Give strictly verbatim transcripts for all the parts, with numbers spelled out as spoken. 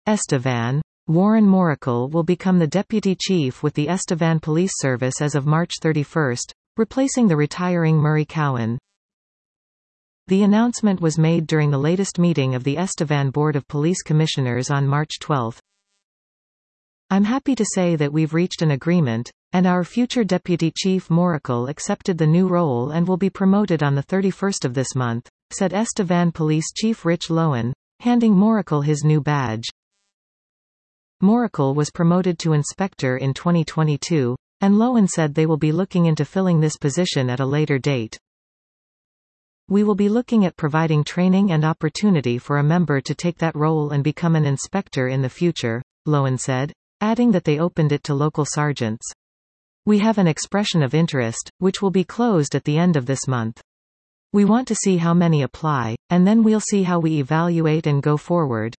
Estevan. Warren Moracle will become the deputy chief with the Estevan Police Service as of March thirty-first, replacing the retiring Murray Cowan. The announcement was made during the latest meeting of the Estevan Board of Police Commissioners on March twelfth. I'm happy to say that we've reached an agreement, and our future Deputy Chief Moracle accepted the new role and will be promoted on the thirty-first of this month, said Estevan Police Chief Rich Lowen, handing Moracle his new badge. Moracle was promoted to inspector in twenty twenty-two, and Lowen said they will be looking into filling this position at a later date. We will be looking at providing training and opportunity for a member to take that role and become an inspector in the future, Lowen said, adding that they opened it to local sergeants. We have an expression of interest, which will be closed at the end of this month. We want to see how many apply, and then we'll see how we evaluate and go forward.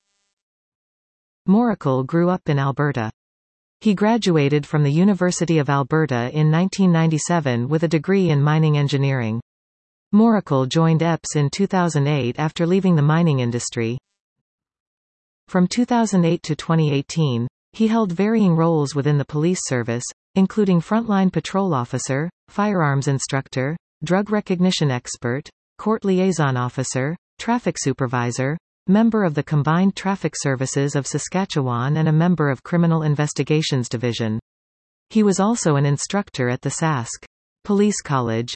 Moracle grew up in Alberta. He graduated from the University of Alberta in nineteen ninety-seven with a degree in mining engineering. Moracle joined E P S in two thousand eight after leaving the mining industry. From two thousand eight to twenty eighteen, he held varying roles within the police service, including frontline patrol officer, firearms instructor, drug recognition expert, court liaison officer, traffic supervisor, member of the Combined Traffic Services of Saskatchewan and a member of Criminal Investigations Division. He was also an instructor at the Sask Police College.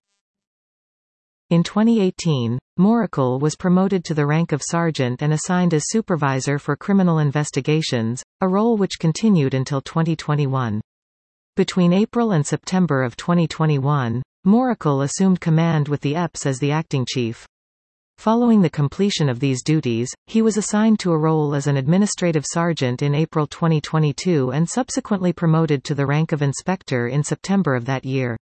In twenty eighteen, Moracle was promoted to the rank of sergeant and assigned as supervisor for criminal investigations, a role which continued until twenty twenty-one. Between April and September of twenty twenty-one, Moracle assumed command with the E P S as the acting chief. Following the completion of these duties, he was assigned to a role as an administrative sergeant in April twenty twenty-two and subsequently promoted to the rank of inspector in September of that year.